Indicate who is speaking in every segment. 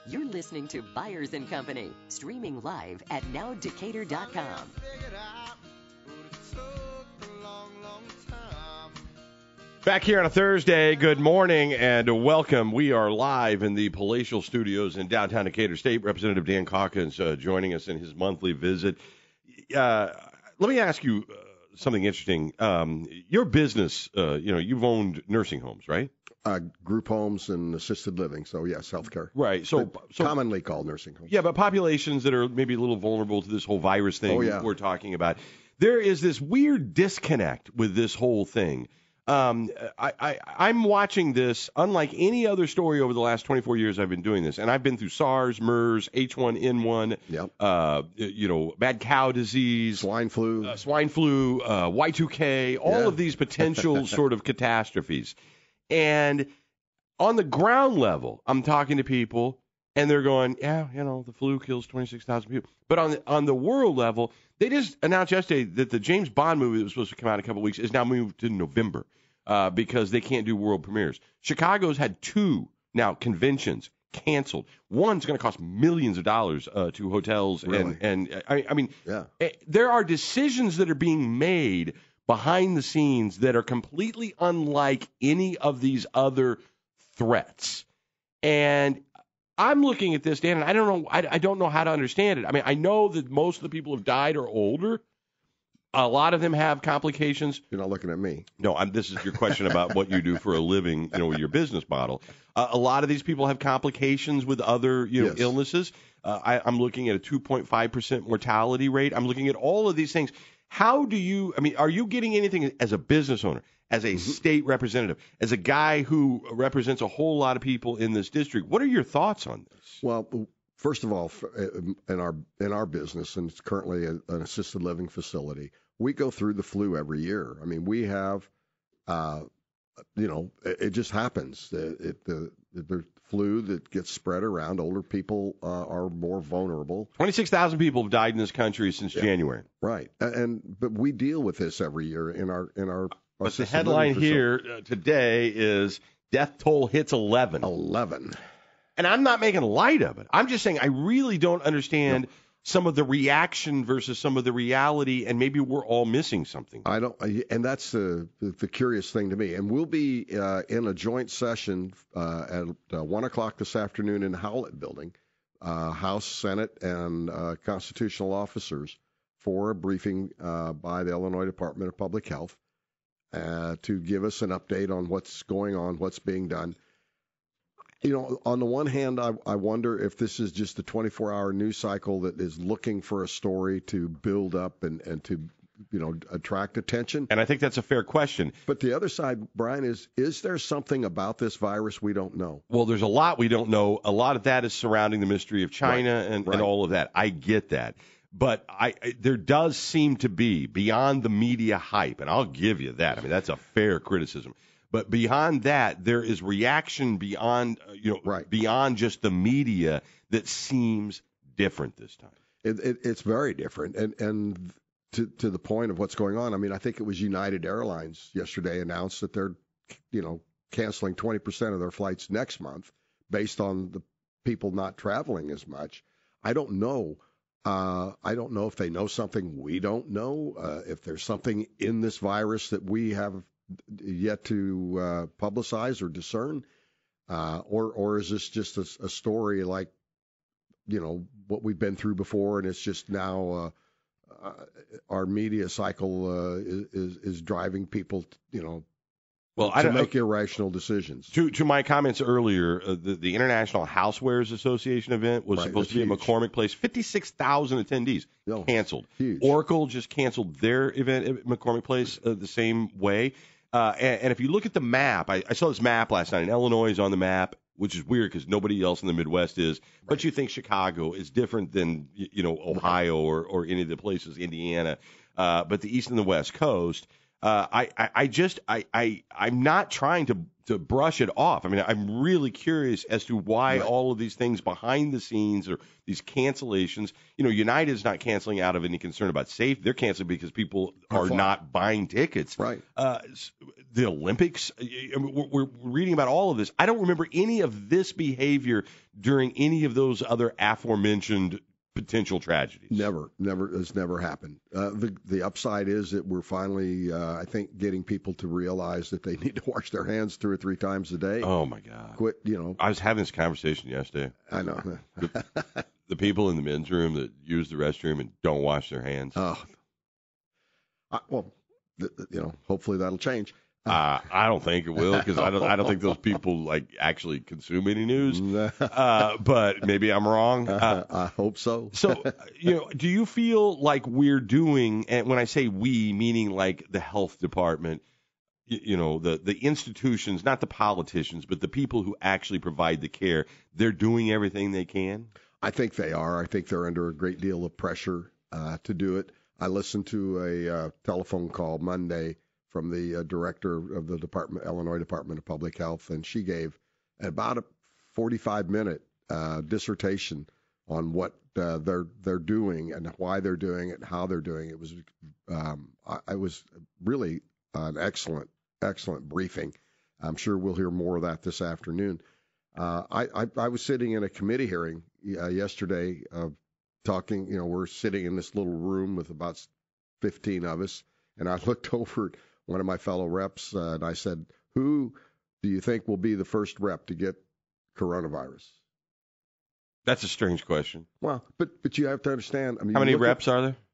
Speaker 1: You're listening to Byers and Company, streaming live at nowdecatur.com.
Speaker 2: Back here on a Thursday, good morning and welcome. We are live in the palatial studios in downtown Decatur. State Representative Dan Calkins joining us in his monthly visit. Let me ask you something interesting. Your business, you've owned nursing homes, right?
Speaker 3: Group homes and assisted living. So, yes, healthcare.
Speaker 2: Right. So
Speaker 3: commonly called nursing homes.
Speaker 2: Yeah, but populations that are maybe a little vulnerable to this whole virus thing we're talking about. There is this weird disconnect with this whole thing. I'm watching this unlike any other story over the last 24 years I've been doing this. And I've been through SARS, MERS, H1N1, mad cow disease,
Speaker 3: swine flu,
Speaker 2: Y2K, all of these potential sort of catastrophes. And on the ground level, I'm talking to people and they're going, the flu kills 26,000 people. But on the world level, they just announced yesterday that the James Bond movie that was supposed to come out in a couple of weeks is now moved to November because they can't do world premieres. Chicago's had 2 now conventions canceled. One's going to cost millions of dollars to hotels.
Speaker 3: Really?
Speaker 2: There are decisions that are being made behind the scenes that are completely unlike any of these other threats. And I'm looking at this, Dan, and I don't know how to understand it. I mean, I know that most of the people who have died are older. A lot of them have complications.
Speaker 3: You're not looking at me.
Speaker 2: No, this is your question about what you do for a living, with your business model. A lot of these people have complications with other,
Speaker 3: Yes.
Speaker 2: illnesses. I'm looking at a 2.5% mortality rate. I'm looking at all of these things. How do you, are you getting anything as a business owner, as a state representative, as a guy who represents a whole lot of people in this district? What are your thoughts on this?
Speaker 3: Well, first of all, in our business, and it's currently an assisted living facility, we go through the flu every year. I mean, we have, it just happens. The flu that gets spread around, older people are more vulnerable.
Speaker 2: 26,000 people have died in this country since January.
Speaker 3: Right, but we deal with this every year in our.
Speaker 2: But the headline here today is death toll hits 11.
Speaker 3: 11.
Speaker 2: And I'm not making light of it. I'm just saying I really don't understand some of the reaction versus some of the reality, and maybe we're all missing something.
Speaker 3: I don't, and that's the curious thing to me. And we'll be in a joint session at 1 o'clock this afternoon in the Howlett Building, House, Senate, and constitutional officers for a briefing by the Illinois Department of Public Health to give us an update on what's going on, what's being done. On the one hand, I wonder if this is just a 24-hour news cycle that is looking for a story to build up and to, attract attention.
Speaker 2: And I think that's a fair question.
Speaker 3: But the other side, Brian, is there something about this virus we don't know?
Speaker 2: Well, there's a lot we don't know. A lot of that is surrounding the mystery of China and all of that. I get that. But there does seem to be, beyond the media hype, and I'll give you that. I mean, that's a fair criticism. But beyond that, there is reaction beyond, beyond just the media that seems different this time.
Speaker 3: It's very different. And to the point of what's going on, I think it was United Airlines yesterday announced that they're, canceling 20% of their flights next month based on the people not traveling as much. I don't know. I don't know if they know something we don't know, if there's something in this virus that we have yet to publicize or discern, or is this just a story like, what we've been through before, and it's just now our media cycle is driving people, to make irrational decisions.
Speaker 2: To my comments earlier, the International Housewares Association event was supposed to be at McCormick Place. 56,000 attendees canceled.
Speaker 3: Huge.
Speaker 2: Oracle just canceled their event at McCormick Place the same way. And if you look at the map, I saw this map last night, and Illinois is on the map, which is weird because nobody else in the Midwest is. Right. But you think Chicago is different than, Ohio or any of the places, Indiana. But the East and the West Coast, I'm not trying to brush it off. I mean, I'm really curious as to why all of these things behind the scenes or these cancellations. United's not canceling out of any concern about safety. They're canceling because people are not buying tickets.
Speaker 3: Right.
Speaker 2: The Olympics, we're reading about all of this. I don't remember any of this behavior during any of those other aforementioned potential tragedies.
Speaker 3: Never has never happened. The upside is that we're finally, I think, getting people to realize that they need to wash their hands 2 or 3 times a day.
Speaker 2: Oh my God!
Speaker 3: Quit,
Speaker 2: I was having this conversation yesterday.
Speaker 3: I know.
Speaker 2: The people in the men's room that use the restroom and don't wash their hands.
Speaker 3: Hopefully that'll change.
Speaker 2: I don't think it will, because I don't think those people actually consume any news. But maybe I'm wrong.
Speaker 3: I hope so.
Speaker 2: So, do you feel like we're doing, and when I say we, meaning like the health department, the institutions, not the politicians, but the people who actually provide the care, they're doing everything they can?
Speaker 3: I think they are. I think they're under a great deal of pressure to do it. I listened to a telephone call Monday from the director of the Illinois Department of Public Health, and she gave about a 45-minute dissertation on what they're doing and why they're doing it and how they're doing it. It was really an excellent briefing. I'm sure we'll hear more of that this afternoon. I was sitting in a committee hearing yesterday talking. We're sitting in this little room with about 15 of us, and I looked over at one of my fellow reps, and I said, "Who do you think will be the first rep to get coronavirus?"
Speaker 2: That's a strange question.
Speaker 3: Well, but you have to understand. I mean,
Speaker 2: how many reps are there?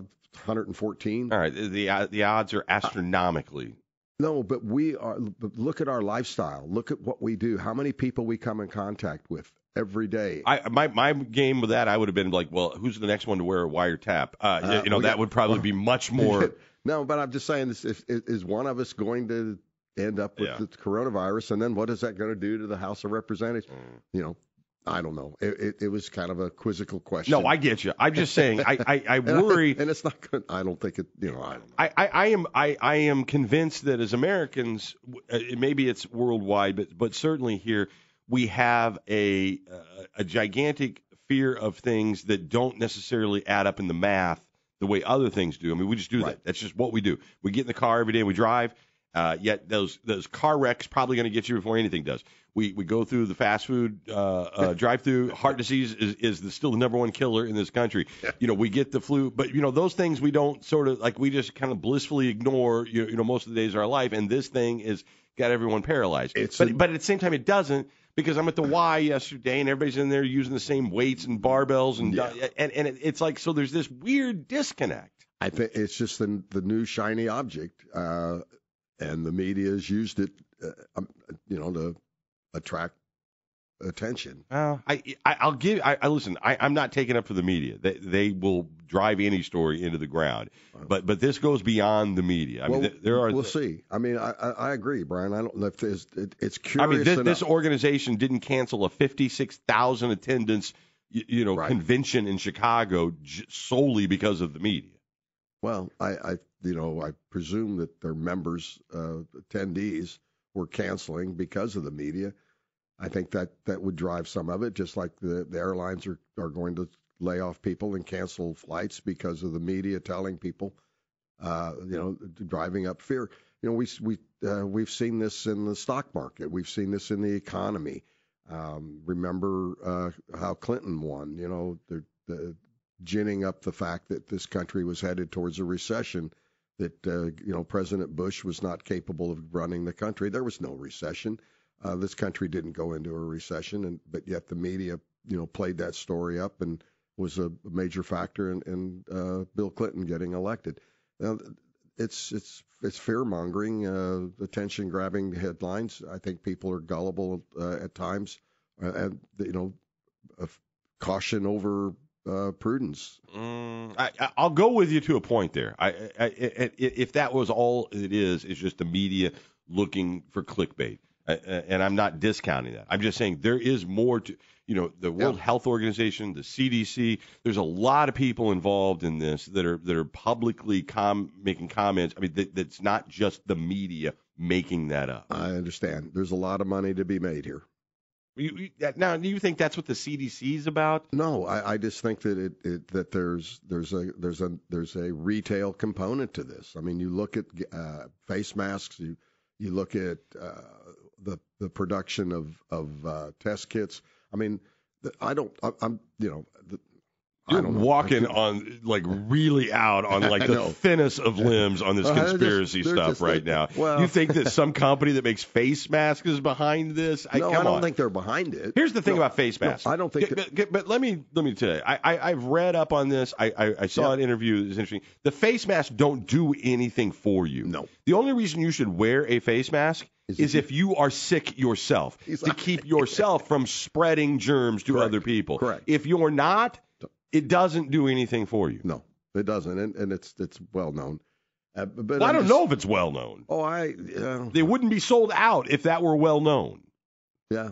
Speaker 3: 114.
Speaker 2: All right, the odds are astronomically.
Speaker 3: No, but But look at our lifestyle. Look at what we do. How many people we come in contact with every day.
Speaker 2: My game with that, I would have been like, well, who's the next one to wear a wiretap? That would probably be much more.
Speaker 3: No, but I'm just saying, is one of us going to end up with the coronavirus, and then what is that going to do to the House of Representatives? I don't know. It was kind of a quizzical question.
Speaker 2: No, I get you. I'm just saying, I worry,
Speaker 3: and it's not good. I don't think it. I don't know.
Speaker 2: I am convinced that as Americans, maybe it's worldwide, but certainly here, we have a gigantic fear of things that don't necessarily add up in the math the way other things do. I mean, we just do that. That's just what we do. We get in the car every day and we drive. Yet those car wrecks probably going to get you before anything does. We go through the fast food drive-through. Heart disease is still the number one killer in this country. We get the flu, but those things we don't we just kind of blissfully ignore. Most of the days of our life, and this thing is got everyone paralyzed. But at the same time, it doesn't, because I'm at the Y yesterday and everybody's in there using the same weights and barbells and it's like, so there's this weird disconnect.
Speaker 3: I think it's just the new shiny object. And the media has used it, to attract attention.
Speaker 2: I'll give. Listen. I'm not taking up for the media. They will drive any story into the ground. But this goes beyond the media. I mean, there are.
Speaker 3: We'll see. I mean, I agree, Brian. I don't know if it's curious.
Speaker 2: I mean, this organization didn't cancel a 56,000 attendance, convention in Chicago solely because of the media.
Speaker 3: Well, I presume that their members, attendees, were canceling because of the media. I think that would drive some of it, just like the airlines are going to lay off people and cancel flights because of the media telling people, driving up fear. We've seen this in the stock market. We've seen this in the economy. Remember how Clinton won? The ginning up the fact that this country was headed towards a recession, that, President Bush was not capable of running the country. There was no recession. This country didn't go into a recession, but yet the media, played that story up and was a major factor in Bill Clinton getting elected. Now, it's fear-mongering, attention-grabbing headlines. I think people are gullible at times, and, caution over prudence.
Speaker 2: I'll go with you to a point there. If that was all it is just the media looking for clickbait, and I'm not discounting that. I'm just saying there is more to, the World Health Organization, the CDC. There's a lot of people involved in this that are publicly making comments. I mean, that's not just the media making that up.
Speaker 3: I understand. There's a lot of money to be made here.
Speaker 2: Now, do you think that's what the CDC is about?
Speaker 3: No, I just think that that there's a retail component to this. I mean, you look at face masks, you look at the production of test kits. I mean,
Speaker 2: You're walking on like really out on like the thinnest of limbs on this conspiracy stuff right now.
Speaker 3: Well,
Speaker 2: you think that some company that makes face masks is behind this?
Speaker 3: I don't think they're behind it.
Speaker 2: Here's the thing about face masks.
Speaker 3: No, I don't think.
Speaker 2: But let me tell you, I've read up on this. I saw an interview that was interesting. The face masks don't do anything for you.
Speaker 3: No.
Speaker 2: The only reason you should wear a face mask is if you are sick yourself, to keep yourself from spreading germs to other people.
Speaker 3: Correct.
Speaker 2: If you're not, it doesn't do anything for you.
Speaker 3: No, it doesn't, and it's well known. But
Speaker 2: I don't know if it's well known. They wouldn't be sold out if that were well known.
Speaker 3: Yeah,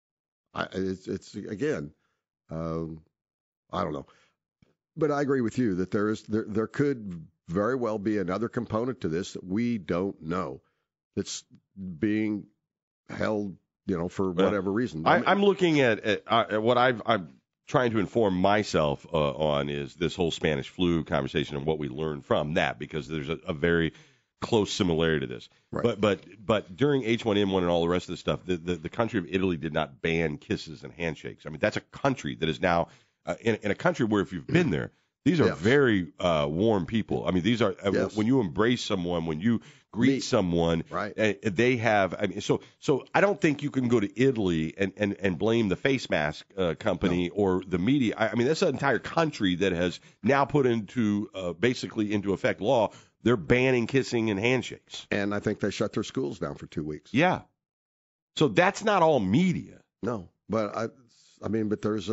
Speaker 3: it's again, I don't know, but I agree with you that there could very well be another component to this that we don't know that's being held, for whatever reason.
Speaker 2: I'm looking at what I'm trying to inform myself on is this whole Spanish flu conversation and what we learned from that, because there's a very close similarity to this.
Speaker 3: Right.
Speaker 2: But during H1N1 and all the rest of the stuff, the country of Italy did not ban kisses and handshakes. I mean, that's a country that is now in a country where if you've been there, these are very warm people. I mean, these are when you embrace someone, when you greet someone,
Speaker 3: right.
Speaker 2: They have. I mean, so I don't think you can go to Italy and blame the face mask company or the media. I mean, that's an entire country that has now put into basically into effect law. They're banning kissing and handshakes.
Speaker 3: And I think they shut their schools down for 2 weeks.
Speaker 2: Yeah. So that's not all media.
Speaker 3: No, but but there's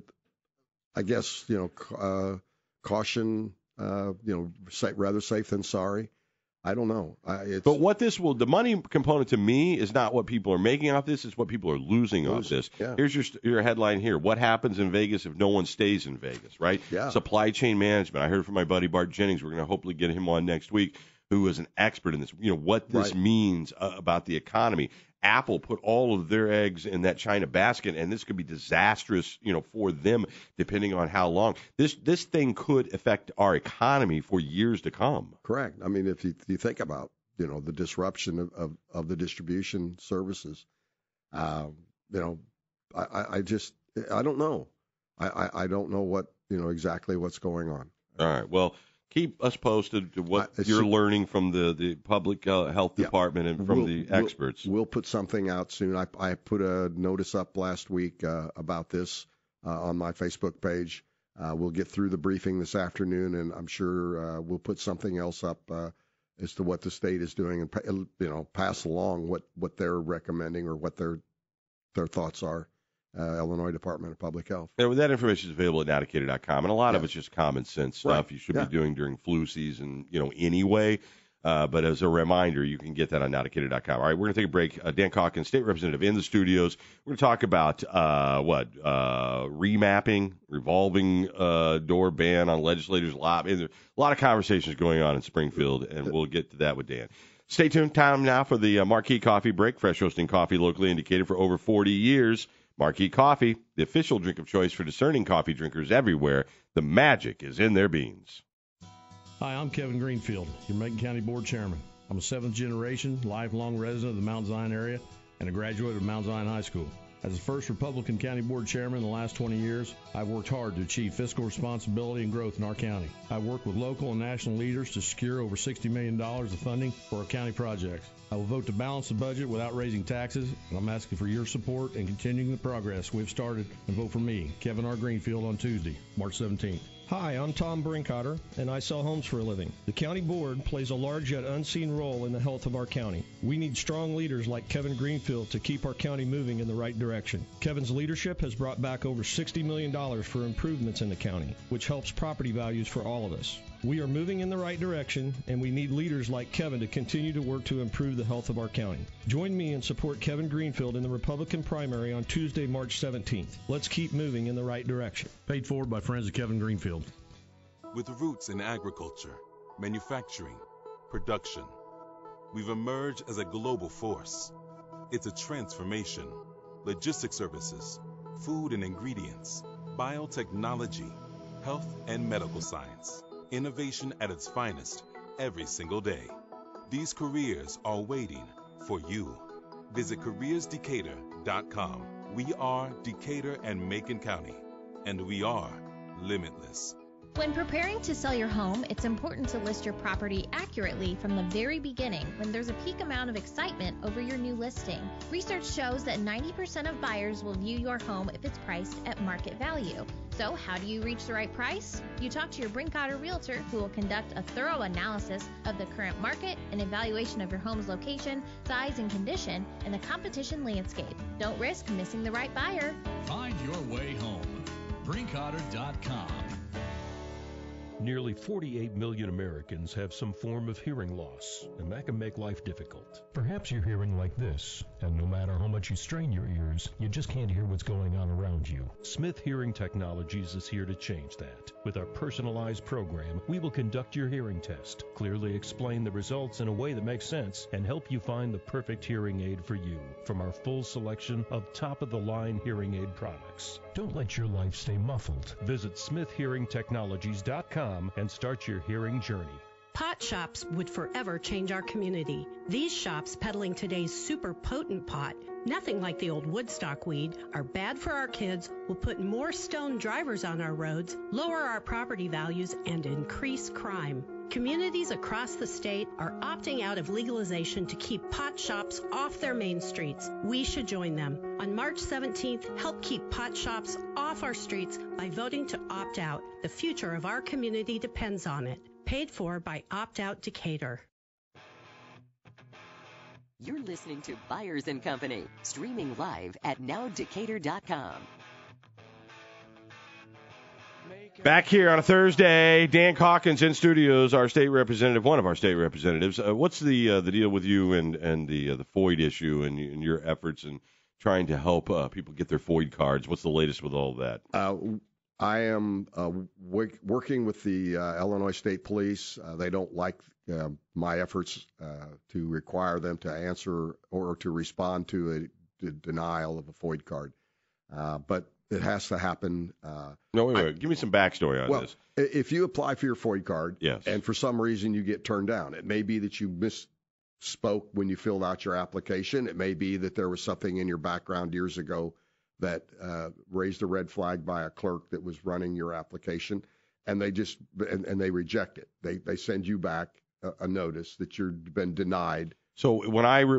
Speaker 3: I guess caution. Rather safe than sorry. I don't know.
Speaker 2: But what the money component to me is not what people are making off this, it's what people are losing off this.
Speaker 3: Yeah.
Speaker 2: Here's your headline here. What happens in Vegas if no one stays in Vegas, right?
Speaker 3: Yeah.
Speaker 2: Supply chain management. I heard from my buddy Bart Jennings. We're going to hopefully get him on next week, who is an expert in this, what this means about the economy. Apple put all of their eggs in that China basket, and this could be disastrous, for them, depending on how long. This thing could affect our economy for years to come.
Speaker 3: Correct. I mean, if you think about, the disruption of the distribution services, I don't know. I don't know what, exactly what's going on.
Speaker 2: All right. Well, keep us posted to what you're learning from the public health department and from the experts.
Speaker 3: We'll put something out soon. I put a notice up last week about this on my Facebook page. We'll get through the briefing this afternoon, and I'm sure we'll put something else up as to what the state is doing and pass along what they're recommending or what their thoughts are. Illinois Department of Public Health.
Speaker 2: And that information is available at nowdecatur.com, and a lot of it's just common sense stuff you should be doing during flu season, anyway. But as a reminder, you can get that on nowdecatur.com. All right, we're going to take a break. Dan Calkins, state representative in the studios. We're going to talk about remapping, revolving door ban on legislators' lobby. There's a lot of conversations going on in Springfield, and we'll get to that with Dan. Stay tuned. Time now for the Marquee Coffee Break. Fresh roasting coffee locally indicated for over 40 years. Marquee Coffee, the official drink of choice for discerning coffee drinkers everywhere. The magic is in their beans.
Speaker 4: Hi, I'm Kevin Greenfield, your Macon County Board Chairman. I'm a 7th generation, lifelong resident of the Mount Zion area and a graduate of Mount Zion High School. As the first Republican County Board Chairman in the last 20 years, I've worked hard to achieve fiscal responsibility and growth in our county. I've worked with local and national leaders to secure over $60 million of funding for our county projects. I will vote to balance the budget without raising taxes, and I'm asking for your support in continuing the progress we've started, and vote for me, Kevin R. Greenfield, on Tuesday, March 17th.
Speaker 5: Hi, I'm Tom Brinkotter, and I sell homes for a living. The county board plays a large yet unseen role in the health of our county. We need strong leaders like Kevin Greenfield to keep our county moving in the right direction. Kevin's leadership has brought back over $60 million for improvements in the county, which helps property values for all of us. We are moving in the right direction, and we need leaders like Kevin to continue to work to improve the health of our county. Join me and support Kevin Greenfield in the Republican primary on Tuesday, March 17th. Let's keep moving in the right direction.
Speaker 4: Paid for by Friends of Kevin Greenfield.
Speaker 6: With roots in agriculture, manufacturing, production, we've emerged as a global force. It's a transformation. Logistics services, food and ingredients, biotechnology, health and medical science. Innovation at its finest every single day. These careers are waiting for you. Visit careersdecatur.com. We are Decatur and Macon County, and we are limitless.
Speaker 7: When preparing to sell your home, it's important to list your property accurately from the very beginning when there's a peak amount of excitement over your new listing. Research shows that 90% of buyers will view your home if it's priced at market value. So how do you reach the right price? You talk to your Brinkotter Realtor, who will conduct a thorough analysis of the current market, an evaluation of your home's location, size and condition, and the competition landscape. Don't risk missing the right buyer.
Speaker 8: Find your way home. Brinkotter.com.
Speaker 9: Nearly 48 million Americans have some form of hearing loss, and that can make life difficult.
Speaker 10: Perhaps you're hearing like this, and no matter how much you strain your ears, you just can't hear what's going on around you.
Speaker 9: Smith Hearing Technologies is here to change that. With our personalized program, we will conduct your hearing test, clearly explain the results in a way that makes sense, and help you find the perfect hearing aid for you from our full selection of top-of-the-line hearing aid products.
Speaker 10: Don't let your life stay muffled.
Speaker 9: Visit smithhearingtechnologies.com and start your hearing journey.
Speaker 11: Pot shops would forever change our community. These shops peddling today's super potent pot, nothing like the old Woodstock weed, are bad for our kids, will put more stone drivers on our roads, lower our property values, and increase crime. Communities across the state are opting out of legalization to keep pot shops off their main streets. We should join them. On March 17th, help keep pot shops off our streets by voting to opt out. The future of our community depends on it. Paid for by Opt Out Decatur.
Speaker 1: You're listening to Byers and Company, streaming live at nowdecatur.com.
Speaker 2: Back here on a Thursday, Dan Calkins in studios, our state representative, one of our state representatives. What's the deal with you and the FOID issue and your efforts in trying to help people get their FOID cards? What's the latest with all of that?
Speaker 3: I am working with the Illinois State Police. They don't like my efforts to require them to answer or to respond to a denial of a FOID card. But it has to happen.
Speaker 2: No, wait. Give me some backstory on this.
Speaker 3: If you apply for your FOID card,
Speaker 2: yes,
Speaker 3: and for some reason you get turned down, it may be that you misspoke when you filled out your application. It may be that there was something in your background years ago that raised a red flag by a clerk that was running your application, and they just and they reject it. They send you back a notice that you've been denied.
Speaker 2: So when I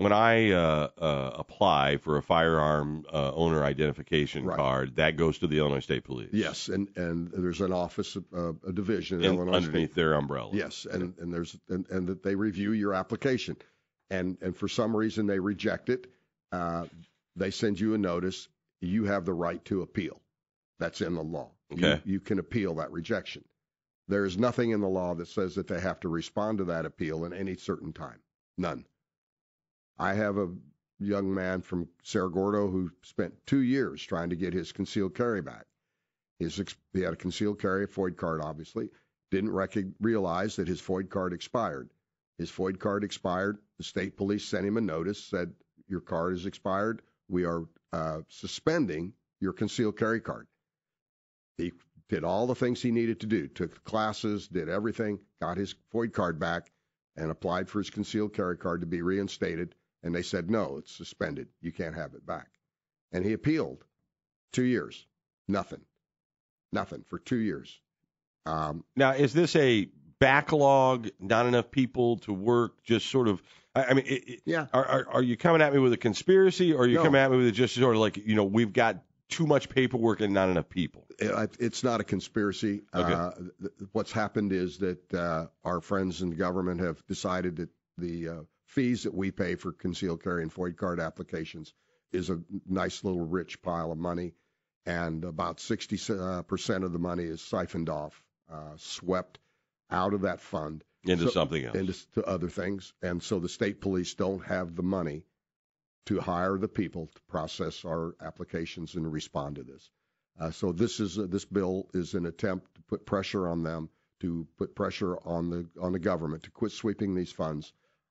Speaker 2: apply for a firearm owner identification card, that goes to the Illinois State Police.
Speaker 3: Yes, and there's an office, a division in Illinois
Speaker 2: underneath
Speaker 3: State.
Speaker 2: their umbrella.
Speaker 3: Yes, and that they review your application, and for some reason they reject it. They send you a notice. You have the right to appeal. That's in the law.
Speaker 2: Okay.
Speaker 3: You can appeal that rejection. There is nothing in the law that says that they have to respond to that appeal in any certain time. None. I have a young man from Cerro Gordo who spent 2 years trying to get his concealed carry back. He had a concealed carry, FOID card, obviously. Didn't realize that his FOID card expired. His FOID card expired. The state police sent him a notice, said, your card is expired. We are suspending your concealed carry card. He did all the things he needed to do, took classes, did everything, got his FOID card back, and applied for his concealed carry card to be reinstated. And they said, no, it's suspended. You can't have it back. And he appealed. 2 years. Nothing for 2 years.
Speaker 2: Now, is this a backlog, not enough people to work, just sort of,
Speaker 3: yeah.
Speaker 2: Are you coming at me with a conspiracy, or are you coming at me with just sort of like, we've got too much paperwork and not enough people?
Speaker 3: It's not a conspiracy.
Speaker 2: Okay.
Speaker 3: What's happened is that our friends in the government have decided that the fees that we pay for concealed carry and FOID card applications is a nice little rich pile of money, and about 60% of the money is siphoned off, swept out of that fund
Speaker 2: into something else,
Speaker 3: into other things. And so the state police don't have the money to hire the people to process our applications and respond to this. So this bill is an attempt to put pressure on them, to put pressure on the government to quit sweeping these funds.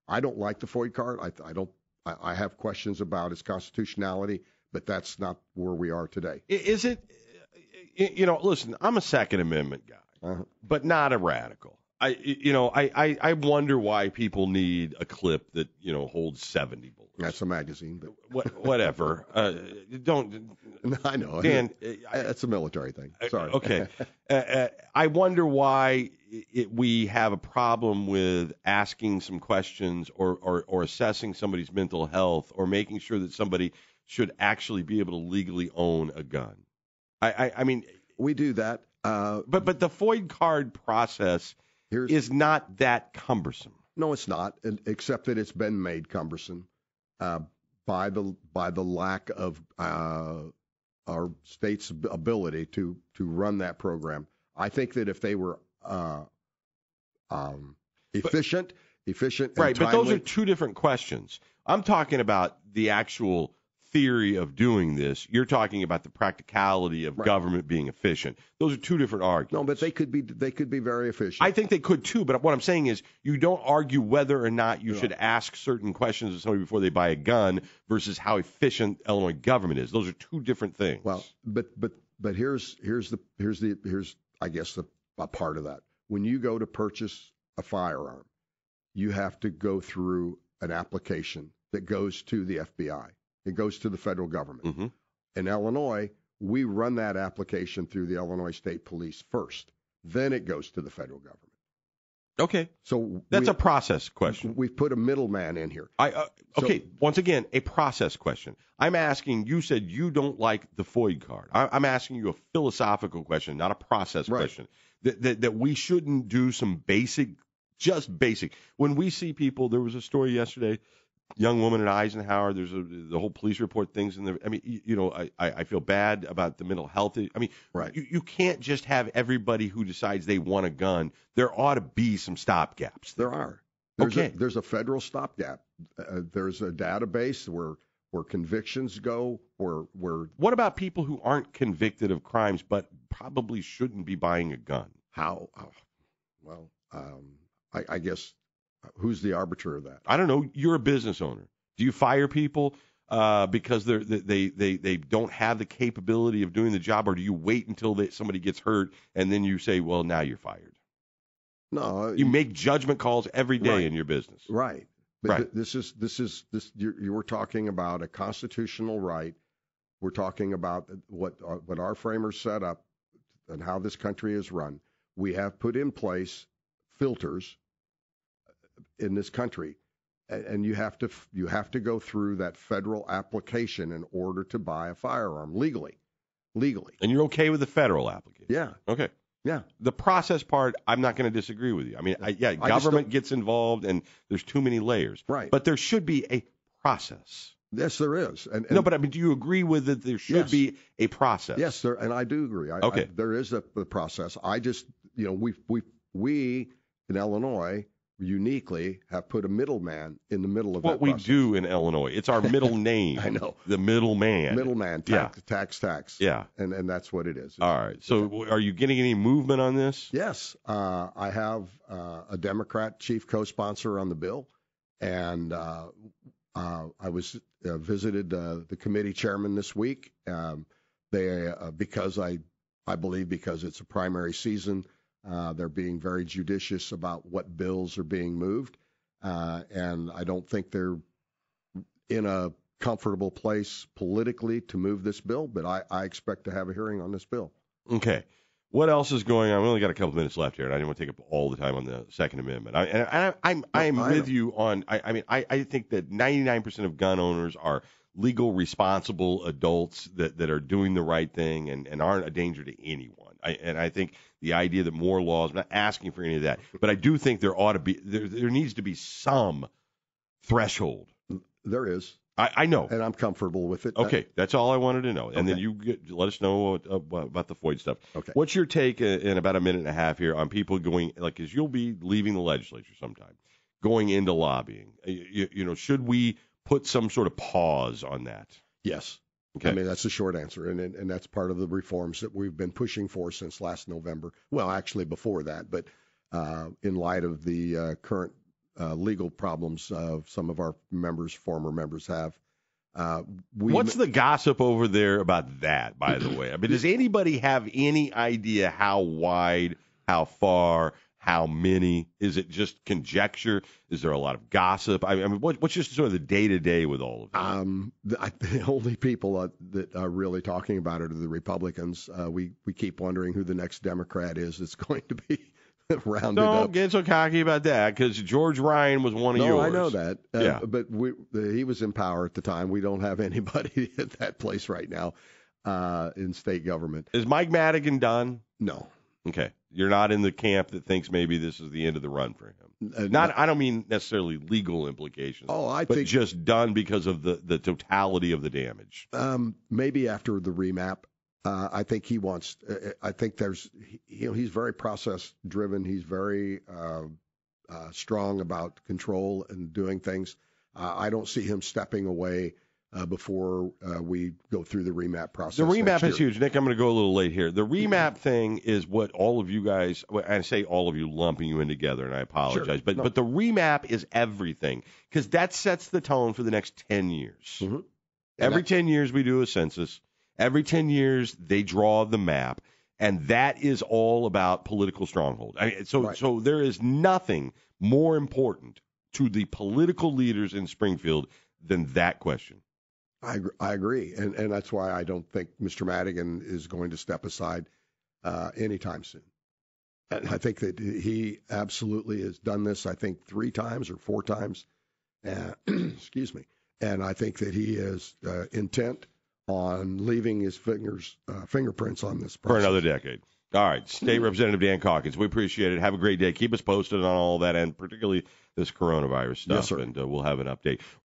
Speaker 3: I don't like the FOID card. I have questions about its constitutionality, but that's not where we are today.
Speaker 2: Is it? Listen, I'm a Second Amendment guy, but not a radical. I wonder why people need a clip that holds 70 bullets.
Speaker 3: That's a magazine, but
Speaker 2: whatever. Don't.
Speaker 3: I know,
Speaker 2: Dan.
Speaker 3: It's a military thing. Sorry.
Speaker 2: Okay. I wonder why we have a problem with asking some questions or assessing somebody's mental health or making sure that somebody should actually be able to legally own a gun. I mean,
Speaker 3: we do that.
Speaker 2: But the FOID card process is not that cumbersome.
Speaker 3: No, it's not, except that it's been made cumbersome by the lack of our state's ability to run that program. I think that if they were efficient, and
Speaker 2: right? But
Speaker 3: timely,
Speaker 2: those are two different questions. I'm talking about the actual theory of doing this. You're talking about the practicality of government being efficient. Those are two different arguments.
Speaker 3: No, but they could be very efficient.
Speaker 2: I think they could too. But what I'm saying is, you don't argue whether or not you should ask certain questions of somebody before they buy a gun versus how efficient Illinois government is. Those are two different things.
Speaker 3: Well, but here's I guess a part of that. When you go to purchase a firearm, you have to go through an application that goes to the FBI. It goes to the federal government.
Speaker 2: Mm-hmm.
Speaker 3: In Illinois, we run that application through the Illinois State Police first. Then it goes to the federal government.
Speaker 2: Okay.
Speaker 3: So
Speaker 2: that's a process question.
Speaker 3: We've put a middleman in here.
Speaker 2: Once again, a process question. I'm asking, you said you don't like the FOID card. I'm asking you a philosophical question, not a process question. That we shouldn't do some just basic. When we see people, there was a story yesterday, young woman in Eisenhower, there's the whole police report things in there. I mean, I feel bad about the mental health. I mean, you can't just have everybody who decides they want a gun. There ought to be some stopgaps.
Speaker 3: There are. There's a federal stopgap. There's a database where convictions go. What
Speaker 2: about people who aren't convicted of crimes but probably shouldn't be buying a gun?
Speaker 3: How? Well, I guess. Who's the arbiter of that?
Speaker 2: I don't know. You're a business owner. Do you fire people because they don't have the capability of doing the job, or do you wait until somebody gets hurt and then you say, well, now you're fired?
Speaker 3: No.
Speaker 2: You make judgment calls every day in your business.
Speaker 3: Right. But you were talking about a constitutional right. We're talking about what our framers set up and how this country is run. We have put in place filters in this country, and you have to go through that federal application in order to buy a firearm legally.
Speaker 2: And you're okay with the federal application?
Speaker 3: Yeah.
Speaker 2: Okay.
Speaker 3: Yeah.
Speaker 2: The process part, I'm not going to disagree with you. I mean, government gets involved, and there's too many layers.
Speaker 3: Right.
Speaker 2: But there should be a process.
Speaker 3: Yes, there is.
Speaker 2: No, but I mean, do you agree with that? There should be a process.
Speaker 3: Yes, and I do agree. There is a process. I just, we in Illinois uniquely have put a middleman in the middle of that process.
Speaker 2: What we do in Illinois. It's our middle name.
Speaker 3: I know.
Speaker 2: The middleman.
Speaker 3: Middleman. Tax.
Speaker 2: Yeah.
Speaker 3: And that's what it is.
Speaker 2: All right. So are you getting any movement on this?
Speaker 3: Yes. I have a Democrat chief co-sponsor on the bill, and I was visited the committee chairman this week. Because I believe because it's a primary season, they're being very judicious about what bills are being moved, and I don't think they're in a comfortable place politically to move this bill, but I expect to have a hearing on this bill.
Speaker 2: Okay. What else is going on? We only got a couple minutes left here, and I didn't want to take up all the time on the Second Amendment. I'm with you on. I think that 99% of gun owners are legal, responsible adults that are doing the right thing and aren't a danger to anyone. I think the idea that more laws, I'm not asking for any of that, but I do think there ought to be, there needs to be some threshold.
Speaker 3: There is.
Speaker 2: I know.
Speaker 3: And I'm comfortable with it.
Speaker 2: Okay, that's all I wanted to know. And then let us know about the FOID stuff.
Speaker 3: Okay.
Speaker 2: What's your take in about a minute and a half here on people going, like, as you'll be leaving the legislature sometime, going into lobbying? Should we put some sort of pause on that?
Speaker 3: Yes.
Speaker 2: Okay.
Speaker 3: I mean, that's the short answer, and that's part of the reforms that we've been pushing for since last November. Well, actually before that, but in light of the current legal problems some of our former members have.
Speaker 2: What's the gossip over there about that, by the way? I mean, does anybody have any idea how wide, how far, how many? Is it just conjecture? Is there a lot of gossip? I mean, what's just sort of the day-to-day with all of it?
Speaker 3: The only people that are really talking about it are the Republicans. We keep wondering who the next Democrat is that's going to be rounded up.
Speaker 2: Don't get so cocky about that, because George Ryan was one of yours.
Speaker 3: No, I know that.
Speaker 2: Yeah.
Speaker 3: But he was in power at the time. We don't have anybody at that place right now in state government.
Speaker 2: Is Mike Madigan done?
Speaker 3: No.
Speaker 2: Okay. You're not in the camp that thinks maybe this is the end of the run for him. I don't mean necessarily legal implications.
Speaker 3: I
Speaker 2: but
Speaker 3: think
Speaker 2: just done because of the totality of the damage.
Speaker 3: Maybe after the remap. I think he wants. I think he's very process driven. He's very strong about control and doing things. I don't see him stepping away before we go through the remap process.
Speaker 2: The remap is huge. Nick, I'm going to go a little late here. The remap thing is what all of you guys, I say all of you, lumping you in together, and I apologize.
Speaker 3: Sure.
Speaker 2: But the remap is everything, because that sets the tone for the next 10 years.
Speaker 3: Mm-hmm.
Speaker 2: Every 10 years we do a census. Every 10 years they draw the map, and that is all about political stronghold. So there is nothing more important to the political leaders in Springfield than that question.
Speaker 3: I agree, and that's why I don't think Mr. Madigan is going to step aside anytime soon. And I think that he absolutely has done this, I think, 3 times or 4 times. Excuse me. And I think that he is intent on leaving his fingerprints on this process.
Speaker 2: For another decade. All right. State Representative Dan Calkins, we appreciate it. Have a great day. Keep us posted on all that, and particularly this coronavirus stuff.
Speaker 3: Yes, sir.
Speaker 2: And we'll have an update.